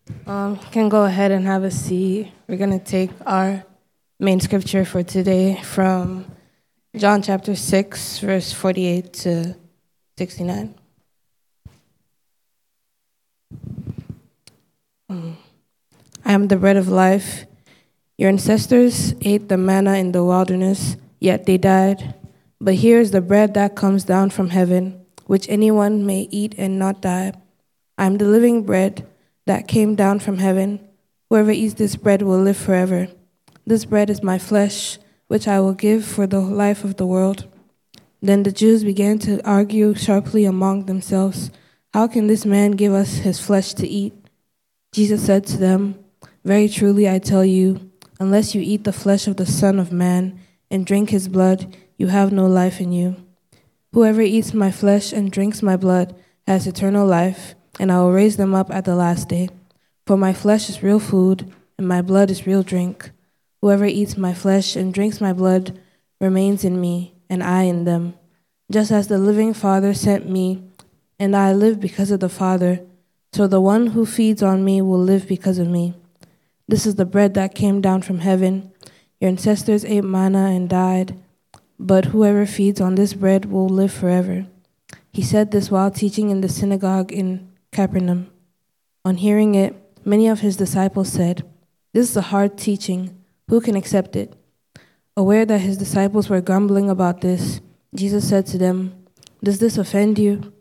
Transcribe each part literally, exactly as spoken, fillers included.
Um, can go ahead and have a seat. We're going to take our main scripture for today from John chapter six, verse forty-eight to sixty-nine. Um, I am the bread of life. Your ancestors ate the manna in the wilderness, yet they died. But here is the bread that comes down from heaven, which anyone may eat and not die. I am the living bread that came down from heaven. Whoever eats this bread will live forever. This bread is my flesh, which I will give for the life of the world. Then the Jews began to argue sharply among themselves, "How can this man give us his flesh to eat?" Jesus said to them, "Very truly I tell you, unless you eat the flesh of the Son of Man and drink his blood, you have no life in you. Whoever eats my flesh and drinks my blood has eternal life, and I will raise them up at the last day. For my flesh is real food, and my blood is real drink. Whoever eats my flesh and drinks my blood remains in me, and I in them. Just as the living Father sent me, and I live because of the Father, so the one who feeds on me will live because of me. This is the bread that came down from heaven. Your ancestors ate manna and died, but whoever feeds on this bread will live forever." He said this while teaching in the synagogue in Capernaum. On hearing it, many of his disciples said, "This is a hard teaching. Who can accept it?" Aware that his disciples were grumbling about this, Jesus said to them, "Does this offend you?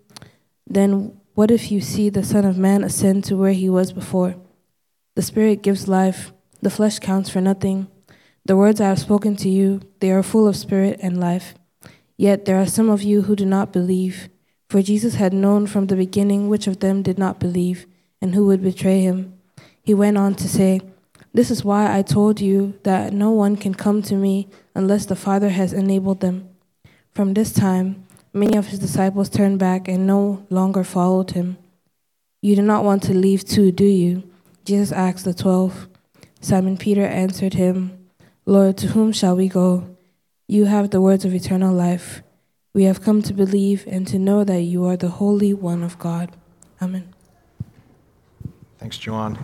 Then what if you see the Son of Man ascend to where he was before? The Spirit gives life, the flesh counts for nothing. The words I have spoken to you, they are full of spirit and life. Yet there are some of you who do not believe." For Jesus had known from the beginning which of them did not believe and who would betray him. He went on to say, "This is why I told you that no one can come to me unless the Father has enabled them." From this time, many of his disciples turned back and no longer followed him. "You do not want to leave too, do you?" Jesus asked the twelve. Simon Peter answered him, "Lord, to whom shall we go? You have the words of eternal life. We have come to believe and to know that you are the Holy One of God." Amen. Thanks, Joanne.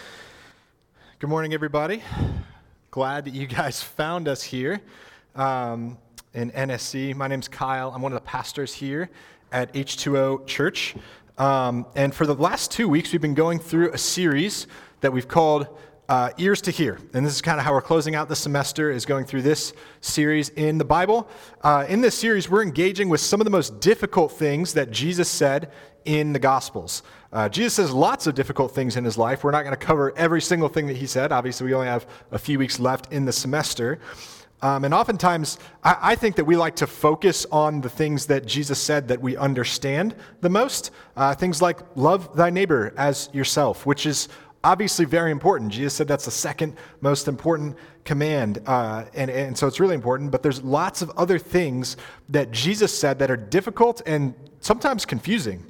Good morning, everybody. Glad that you guys found us here um, in N S C. My name's Kyle. I'm one of the pastors here at H two O Church. Um, and for the last two weeks, we've been going through a series that we've called Uh, Ears to Hear. And this is kind of how we're closing out the semester, is going through this series in the Bible. Uh, in this series, we're engaging with some of the most difficult things that Jesus said in the Gospels. Uh, Jesus says lots of difficult things in his life. We're not going to cover every single thing that he said. Obviously, we only have a few weeks left in the semester. Um, and oftentimes, I, I think that we like to focus on the things that Jesus said that we understand the most. Uh, things like love thy neighbor as yourself, which is obviously very important. Jesus said that's the second most important command, uh, and, and so it's really important, but there's lots of other things that Jesus said that are difficult and sometimes confusing.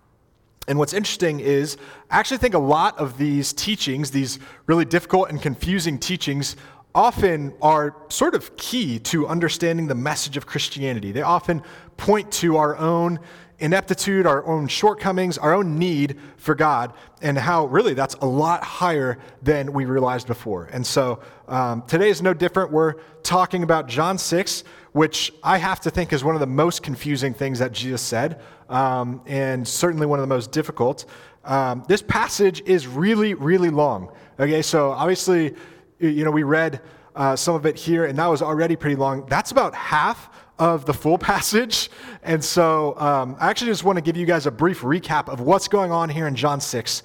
And what's interesting is, I actually think a lot of these teachings, these really difficult and confusing teachings, often are sort of key to understanding the message of Christianity. They often point to our own ineptitude, our own shortcomings, our own need for God, and how really that's a lot higher than we realized before. And so um, today is no different. We're talking about John six, which I have to think is one of the most confusing things that Jesus said, um, and certainly one of the most difficult. Um, this passage is really, really long. Okay, so obviously, you know, we read uh, some of it here, and that was already pretty long. That's about half of the full passage. And so um, I actually just want to give you guys a brief recap of what's going on here in John six,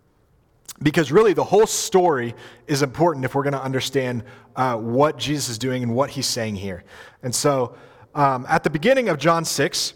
because really the whole story is important if we're going to understand uh, what Jesus is doing and what he's saying here. And so um, at the beginning of John six,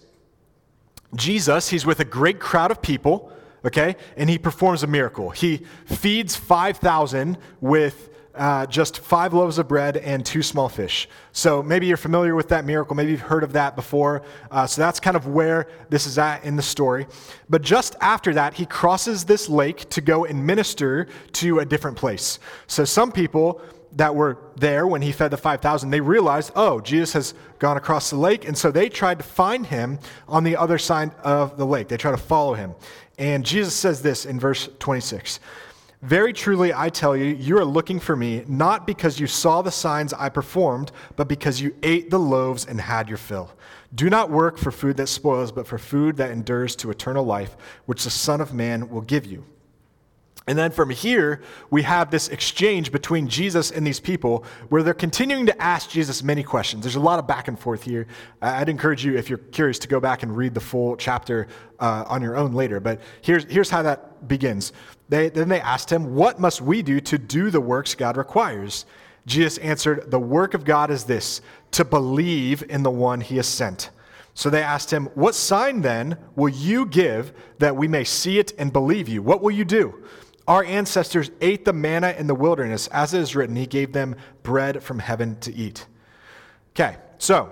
Jesus, he's with a great crowd of people, okay, and he performs a miracle. He feeds five thousand with Uh, just five loaves of bread and two small fish. So maybe you're familiar with that miracle. Maybe you've heard of that before. Uh, so that's kind of where this is at in the story. But just after that, he crosses this lake to go and minister to a different place. So some people that were there when he fed the five thousand, they realized, oh, Jesus has gone across the lake. And so they tried to find him on the other side of the lake. They tried to follow him. And Jesus says this in verse twenty-six. Very truly, I tell you, you are looking for me, not because you saw the signs I performed, but because you ate the loaves and had your fill. Do not work for food that spoils, but for food that endures to eternal life, which the Son of Man will give you. And then from here, we have this exchange between Jesus and these people where they're continuing to ask Jesus many questions. There's a lot of back and forth here. I'd encourage you, if you're curious, to go back and read the full chapter uh, on your own later. But here's, here's how that begins. They, then they asked him, what must we do to do the works God requires? Jesus answered, the work of God is this, to believe in the one he has sent. So they asked him, what sign then will you give that we may see it and believe you? What will you do? Our ancestors ate the manna in the wilderness. As it is written, he gave them bread from heaven to eat. Okay, so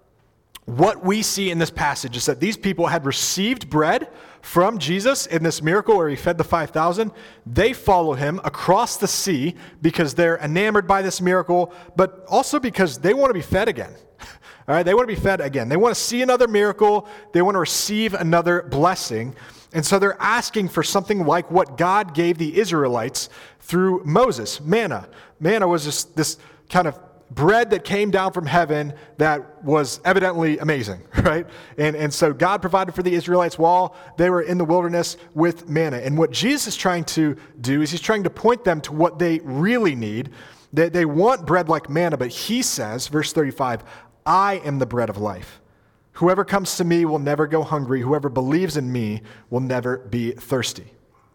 what we see in this passage is that these people had received bread from Jesus in this miracle where he fed the five thousand. They follow him across the sea because they're enamored by this miracle, but also because they want to be fed again. All right, they want to be fed again. They want to see another miracle. They want to receive another blessing. And so they're asking for something like what God gave the Israelites through Moses, manna. Manna was just this kind of bread that came down from heaven that was evidently amazing, right? And, and so God provided for the Israelites while they were in the wilderness with manna. And what Jesus is trying to do is he's trying to point them to what they really need. They, they want bread like manna, but he says, verse thirty-five, I am the bread of life. Whoever comes to me will never go hungry. Whoever believes in me will never be thirsty.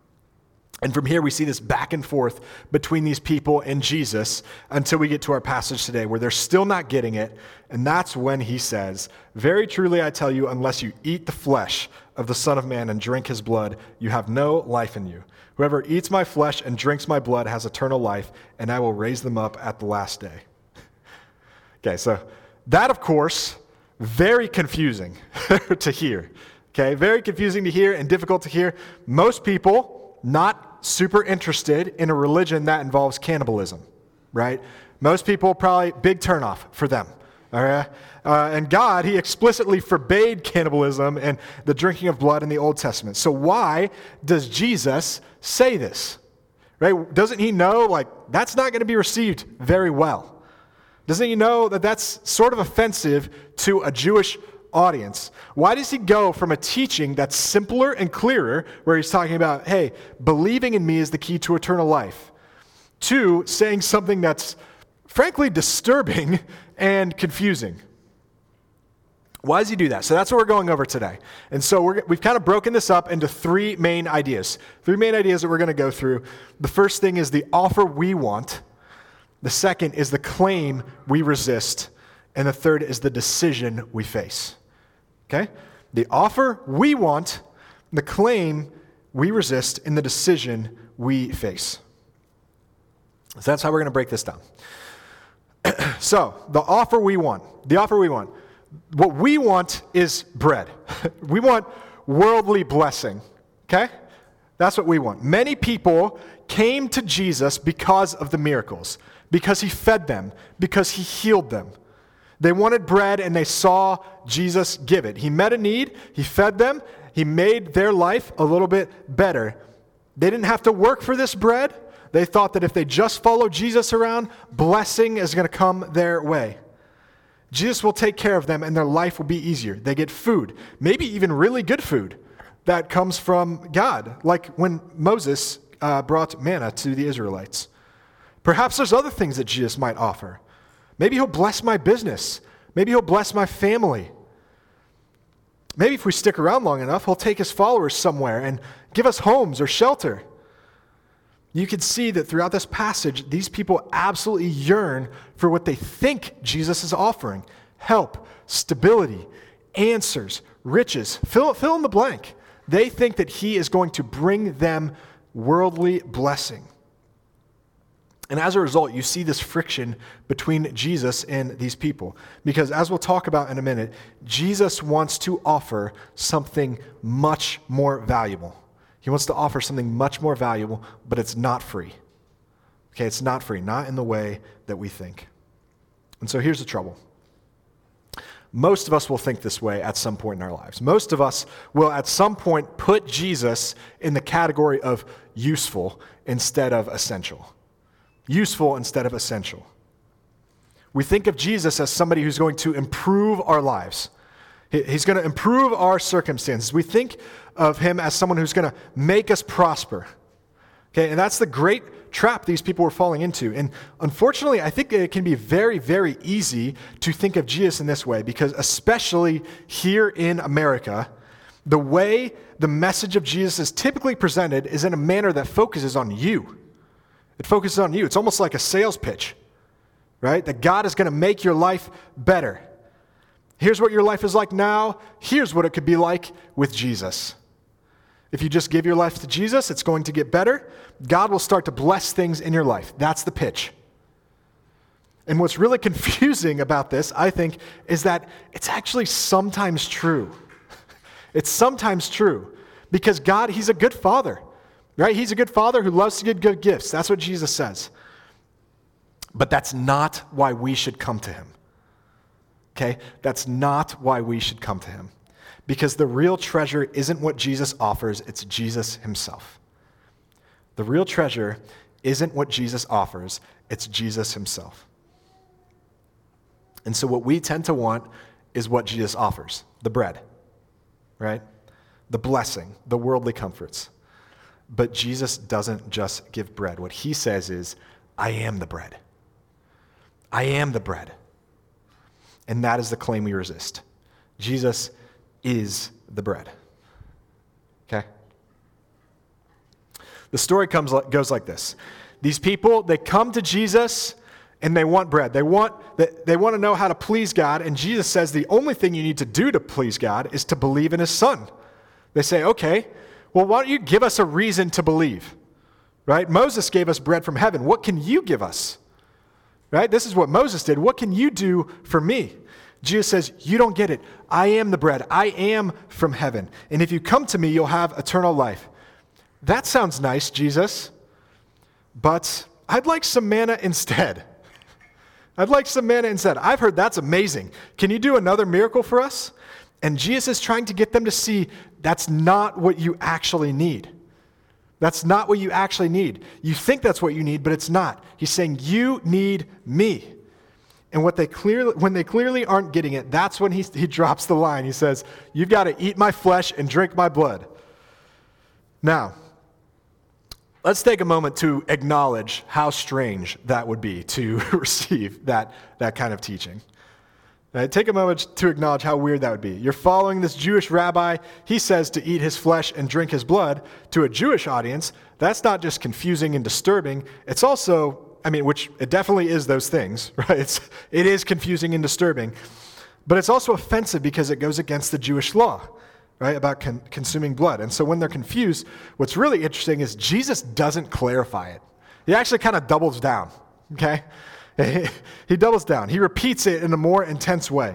And from here we see this back and forth between these people and Jesus until we get to our passage today where they're still not getting it. And that's when he says, very truly I tell you, unless you eat the flesh of the Son of Man and drink his blood, you have no life in you. Whoever eats my flesh and drinks my blood has eternal life, and I will raise them up at the last day. Okay, so that, of course, very confusing to hear. Okay, very confusing to hear and difficult to hear. Most people not super interested in a religion that involves cannibalism, right? Most people probably big turnoff for them. All right, uh, and God, he explicitly forbade cannibalism and the drinking of blood in the Old Testament. So why does Jesus say this? Right? Doesn't he know like that's not going to be received very well? Doesn't he know that that's sort of offensive to a Jewish audience? Why does he go from a teaching that's simpler and clearer, where he's talking about, hey, believing in me is the key to eternal life, to saying something that's frankly disturbing and confusing? Why does he do that? So that's what we're going over today. And so we're, we've kind of broken this up into three main ideas. Three main ideas that we're going to go through. The first thing is the offer we want. The second is the claim we resist. And the third is the decision we face. Okay? The offer we want, the claim we resist, and the decision we face. So that's how we're going to break this down. So, the offer we want. The offer we want. What we want is bread. We want worldly blessing. Okay? That's what we want. Many people came to Jesus because of the miracles. Because he fed them, because he healed them. They wanted bread and they saw Jesus give it. He met a need, he fed them, he made their life a little bit better. They didn't have to work for this bread. They thought that if they just follow Jesus around, blessing is going to come their way. Jesus will take care of them and their life will be easier. They get food, maybe even really good food that comes from God, like when Moses uh, brought manna to the Israelites. Perhaps there's other things that Jesus might offer. Maybe he'll bless my business. Maybe he'll bless my family. Maybe if we stick around long enough, he'll take his followers somewhere and give us homes or shelter. You can see that throughout this passage, these people absolutely yearn for what they think Jesus is offering. Help, stability, answers, riches. Fill, fill in the blank. They think that he is going to bring them worldly blessing. And as a result, you see this friction between Jesus and these people. Because as we'll talk about in a minute, Jesus wants to offer something much more valuable. He wants to offer something much more valuable, but it's not free. Okay, it's not free, not in the way that we think. And so here's the trouble. Most of us will think this way at some point in our lives. Most of us will at some point put Jesus in the category of useful instead of essential. Useful instead of essential. We think of Jesus as somebody who's going to improve our lives. He's going to improve our circumstances. We think of him as someone who's going to make us prosper. Okay, and that's the great trap these people were falling into. And unfortunately, I think it can be very, very easy to think of Jesus in this way, because especially here in America, the way the message of Jesus is typically presented is in a manner that focuses on you. It focuses on you. It's almost like a sales pitch, right? That God is going to make your life better. Here's what your life is like now. Here's what it could be like with Jesus. If you just give your life to Jesus, it's going to get better. God will start to bless things in your life. That's the pitch. And what's really confusing about this, I think, is that it's actually sometimes true. It's sometimes true. Because God, he's a good father, right? He's a good father who loves to give good gifts. That's what Jesus says. But that's not why we should come to him. Okay? That's not why we should come to him. Because the real treasure isn't what Jesus offers, it's Jesus himself. The real treasure isn't what Jesus offers, it's Jesus himself. And so what we tend to want is what Jesus offers, the bread, right? The blessing, the worldly comforts. But Jesus doesn't just give bread. What he says is, I am the bread. I am the bread. And that is the claim we resist. Jesus is the bread. Okay? The story comes goes like this. These people, they come to Jesus and they want bread. They want they want to know how to please God, and Jesus says the only thing you need to do to please God is to believe in his son. They say, okay, well, why don't you give us a reason to believe? Right? Moses gave us bread from heaven. What can you give us? Right? This is what Moses did. What can you do for me? Jesus says, you don't get it. I am the bread. I am from heaven. And if you come to me, you'll have eternal life. That sounds nice, Jesus. But I'd like some manna instead. I'd like some manna instead. I've heard that's amazing. Can you do another miracle for us? And Jesus is trying to get them to see that's not what you actually need. That's not what you actually need. You think that's what you need, but it's not. He's saying you need me. And what they clearly, when they clearly aren't getting it, that's when he, he drops the line. He says, you've got to eat my flesh and drink my blood. Now, let's take a moment to acknowledge how strange that would be to receive that, that kind of teaching. Right? Take a moment to acknowledge how weird that would be. You're following this Jewish rabbi. He says to eat his flesh and drink his blood. To a Jewish audience, that's not just confusing and disturbing. It's also I mean, which it definitely is those things, right? It's, it is confusing and disturbing, but it's also offensive because it goes against the Jewish law, right, about con- consuming blood. And so when they're confused, what's really interesting is Jesus doesn't clarify it. He actually kind of doubles down, okay? He, he doubles down. He repeats it in a more intense way.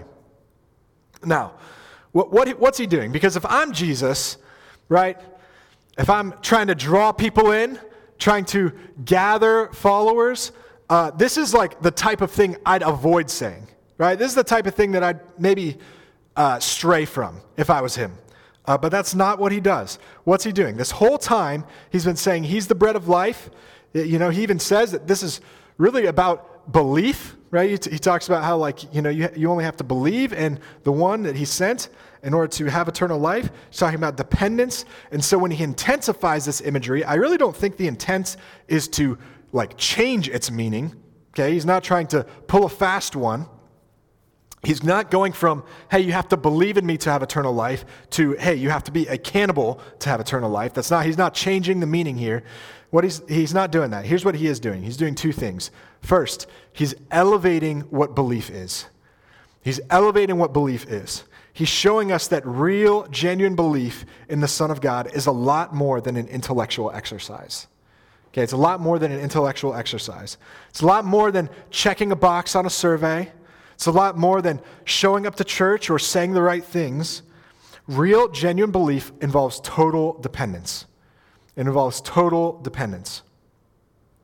Now, what, what what's he doing? Because if I'm Jesus, right, if I'm trying to draw people in, trying to gather followers, uh, this is like the type of thing I'd avoid saying, right? This is the type of thing that I'd maybe uh, stray from if I was him. Uh, but that's not what he does. What's he doing? This whole time, he's been saying he's the bread of life. You know, he even says that this is really about belief, right? He, t- he talks about how, like, you know, you, you only have to believe in the one that he sent in order to have eternal life. He's talking about dependence. And so when he intensifies this imagery, I really don't think the intent is to, like, change its meaning. Okay? He's not trying to pull a fast one. He's not going from, hey, you have to believe in me to have eternal life, to, hey, you have to be a cannibal to have eternal life. That's not, he's not changing the meaning here. What he's, he's not doing that. Here's what he is doing. He's doing two things. First, he's elevating what belief is. He's elevating what belief is. He's showing us that real, genuine belief in the Son of God is a lot more than an intellectual exercise. Okay, it's a lot more than an intellectual exercise. It's a lot more than checking a box on a survey. It's a lot more than showing up to church or saying the right things. Real, genuine belief involves total dependence. It involves total dependence.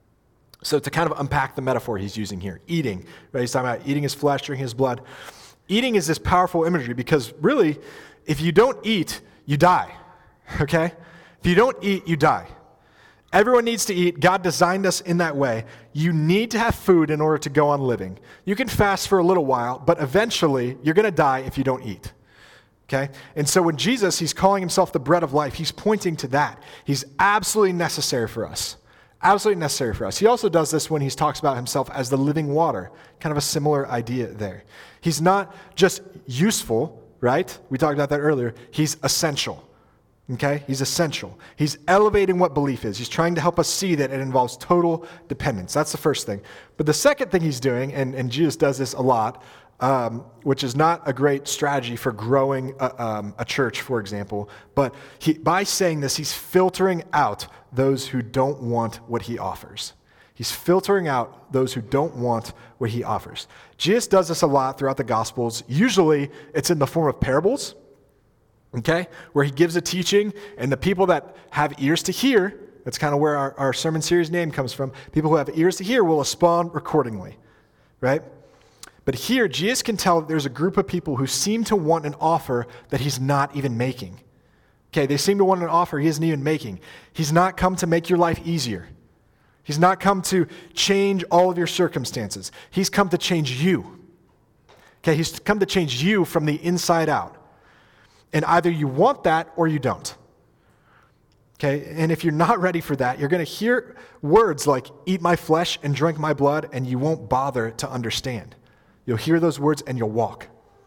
So to kind of unpack the metaphor he's using here, eating, right? He's talking about eating his flesh, drinking his blood. Eating is this powerful imagery because really, if you don't eat, you die, okay? If you don't eat, you die. Everyone needs to eat. God designed us in that way. You need to have food in order to go on living. You can fast for a little while, but eventually you're going to die if you don't eat. Okay? And so when Jesus, he's calling himself the bread of life, he's pointing to that. He's absolutely necessary for us. Absolutely necessary for us. He also does this when he talks about himself as the living water. Kind of a similar idea there. He's not just useful, right? We talked about that earlier. He's essential. Okay? He's essential. He's elevating what belief is. He's trying to help us see that it involves total dependence. That's the first thing. But the second thing he's doing, and, and Jesus does this a lot, um, which is not a great strategy for growing a, um, a church, for example, but he, by saying this, he's filtering out those who don't want what he offers. He's filtering out those who don't want what he offers. Jesus does this a lot throughout the Gospels. Usually, it's in the form of parables. Okay, where he gives a teaching, and the people that have ears to hear, that's kind of where our, our sermon series name comes from, people who have ears to hear will respond accordingly, right? But here, Jesus can tell that there's a group of people who seem to want an offer that he's not even making. Okay, they seem to want an offer he isn't even making. He's not come to make your life easier. He's not come to change all of your circumstances. He's come to change you. Okay, he's come to change you from the inside out. And either you want that or you don't. Okay, and if you're not ready for that, you're going to hear words like, eat my flesh and drink my blood, and you won't bother to understand. You'll hear those words and you'll walk.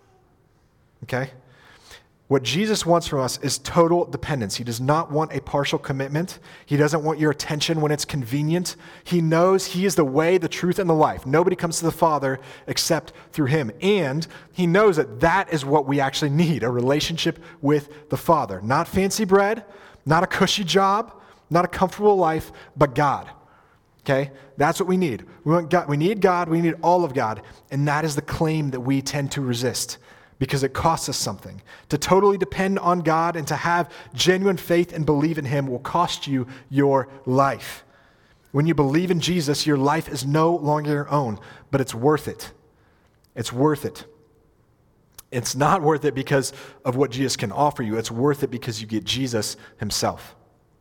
Okay? What Jesus wants from us is total dependence. He does not want a partial commitment. He doesn't want your attention when it's convenient. He knows he is the way, the truth, and the life. Nobody comes to the Father except through him. And he knows that that is what we actually need, a relationship with the Father. Not fancy bread, not a cushy job, not a comfortable life, but God. Okay? That's what we need. We want God. We need God. We need all of God. And that is the claim that we tend to resist. Because it costs us something. To totally depend on God and to have genuine faith and believe in him will cost you your life. When you believe in Jesus, your life is no longer your own, but it's worth it. It's worth it. It's not worth it because of what Jesus can offer you. It's worth it because you get Jesus himself.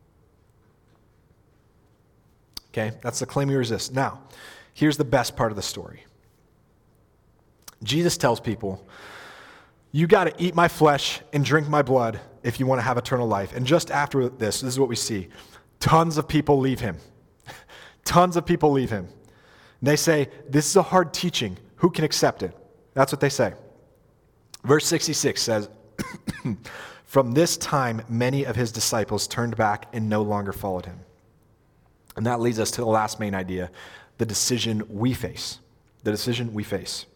Okay, that's the claim we resist. Now, here's the best part of the story. Jesus tells people, you got to eat my flesh and drink my blood if you want to have eternal life. And just after this, this is what we see. Tons of people leave him. Tons of people leave him. And they say, this is a hard teaching. Who can accept it? That's what they say. Verse sixty-six says, from this time, many of his disciples turned back and no longer followed him. And that leads us to the last main idea, the decision we face. The decision we face.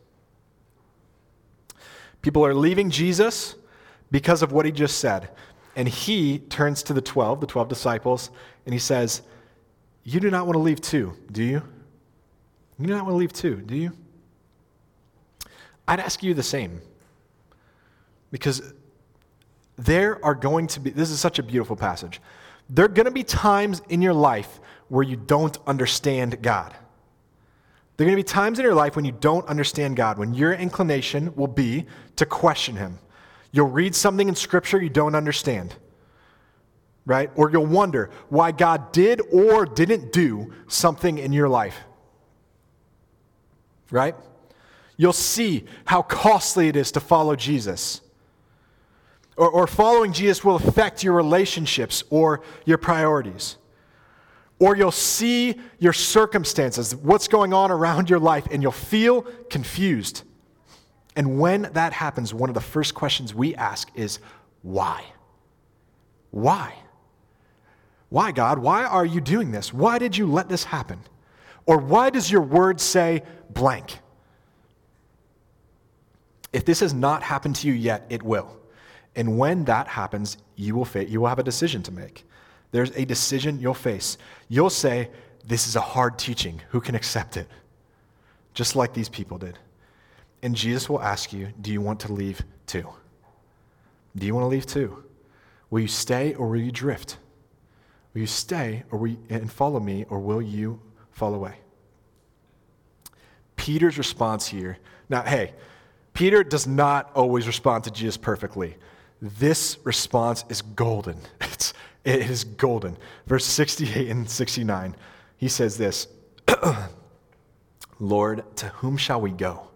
People are leaving Jesus because of what he just said. And he turns to the twelve, the twelve disciples, and he says, you do not want to leave too, do you? You do not want to leave too, do you? I'd ask you the same. Because there are going to be, this is such a beautiful passage. There are going to be times in your life where you don't understand God. There are going to be times in your life when you don't understand God, when your inclination will be to question him. You'll read something in Scripture you don't understand, right? Or you'll wonder why God did or didn't do something in your life, right? You'll see how costly it is to follow Jesus. Or, or following Jesus will affect your relationships or your priorities. Or you'll see your circumstances, what's going on around your life, and you'll feel confused. And when that happens, one of the first questions we ask is, why? Why? Why, God? Why are you doing this? Why did you let this happen? Or why does your word say blank? If this has not happened to you yet, it will. And when that happens, you will fa- you will have a decision to make. There's a decision you'll face. You'll say, this is a hard teaching. Who can accept it? Just like these people did. And Jesus will ask you, do you want to leave too? Do you want to leave too? Will you stay or will you drift? Will you stay or will you, and follow me, or will you fall away? Peter's response here, now, hey, Peter does not always respond to Jesus perfectly. This response is golden. It's, it is golden. Verse sixty-eight and sixty-nine, he says this, Lord, to whom shall we go?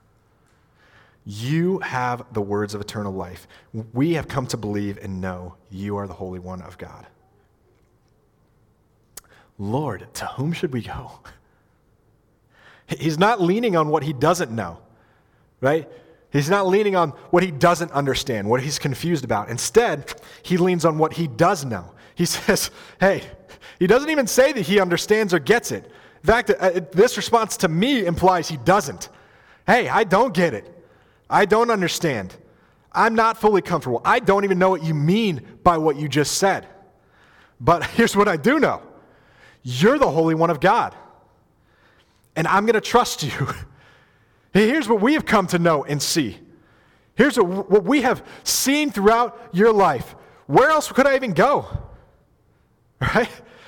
You have the words of eternal life. We have come to believe and know you are the Holy One of God. Lord, to whom should we go? He's not leaning on what he doesn't know, right? He's not leaning on what he doesn't understand, what he's confused about. Instead, he leans on what he does know. He says, hey, he doesn't even say that he understands or gets it. In fact, uh, this response to me implies he doesn't. Hey, I don't get it. I don't understand. I'm not fully comfortable. I don't even know what you mean by what you just said. But here's what I do know. You're the Holy One of God. And I'm going to trust you. Here's what we have come to know and see. Here's what, what we have seen throughout your life. Where else could I even go? Right?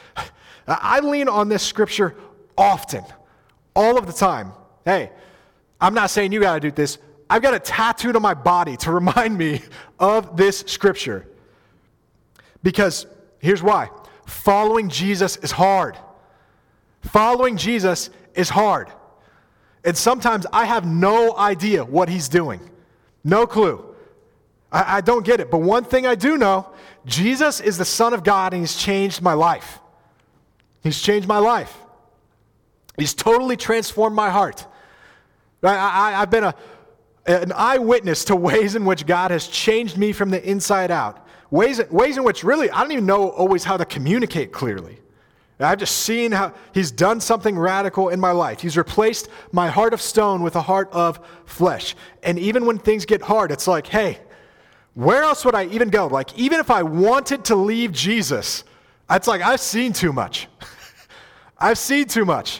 I lean on this scripture often, all of the time. Hey, I'm not saying you got to do this. I've got it tattooed on my body to remind me of this scripture. Because here's why. Following Jesus is hard. Following Jesus is hard. And sometimes I have no idea what he's doing. No clue. I, I don't get it. But one thing I do know, Jesus is the Son of God and he's changed my life. He's changed my life. He's totally transformed my heart. I, I, I've been a, an eyewitness to ways in which God has changed me from the inside out. Ways, ways in which really I don't even know always how to communicate clearly. I've just seen how he's done something radical in my life. He's replaced my heart of stone with a heart of flesh. And even when things get hard, it's like, hey, where else would I even go? Like, even if I wanted to leave Jesus, it's like, I've seen too much. I've seen too much.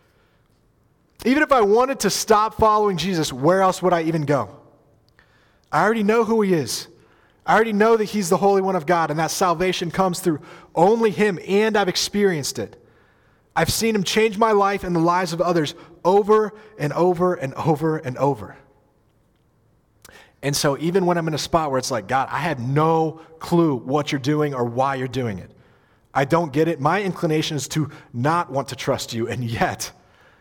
Even if I wanted to stop following Jesus, where else would I even go? I already know who he is. I already know that he's the Holy One of God and that salvation comes through only him, and I've experienced it. I've seen him change my life and the lives of others over and over and over and over. And so even when I'm in a spot where it's like, God, I have no clue what you're doing or why you're doing it. I don't get it. My inclination is to not want to trust you, and yet,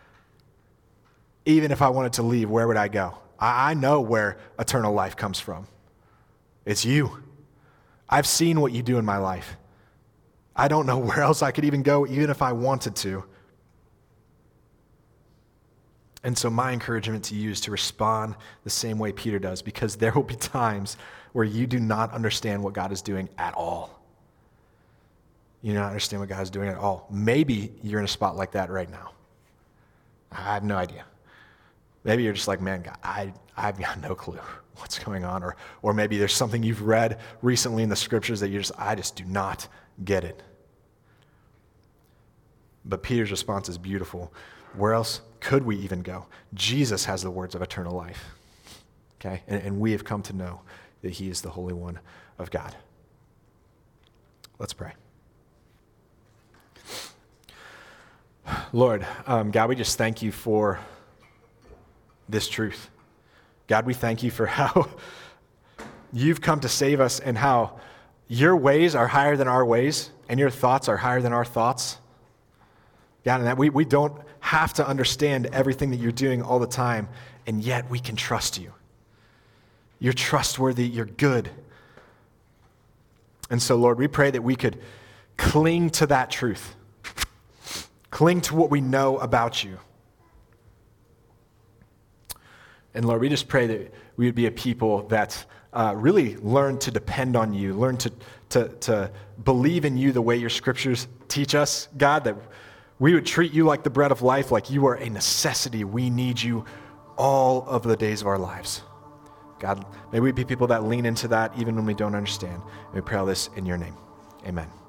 even if I wanted to leave, where would I go? I know where eternal life comes from. It's you. I've seen what you do in my life. I don't know where else I could even go, even if I wanted to. And so my encouragement to you is to respond the same way Peter does, because there will be times where you do not understand what God is doing at all. You do not understand what God is doing at all. Maybe you're in a spot like that right now. I have no idea. Maybe you're just like, man, God, I, I've got no clue what's going on. Or, or maybe there's something you've read recently in the scriptures that you just, I just do not get it. But Peter's response is beautiful. Where else could we even go? Jesus has the words of eternal life. Okay? And, and we have come to know that he is the Holy One of God. Let's pray. Lord, um, God, we just thank you for this truth. God, we thank you for how you've come to save us and how your ways are higher than our ways and your thoughts are higher than our thoughts. God, and that we, we don't have to understand everything that you're doing all the time, and yet we can trust you. You're trustworthy, you're good. And so, Lord, we pray that we could cling to that truth. Cling to what we know about you. And Lord, we just pray that we would be a people that uh, really learn to depend on you, learn to, to, to believe in you the way your scriptures teach us, God, that we would treat you like the bread of life, like you are a necessity. We need you all of the days of our lives. God, may we be people that lean into that even when we don't understand. And we pray all this in your name. Amen.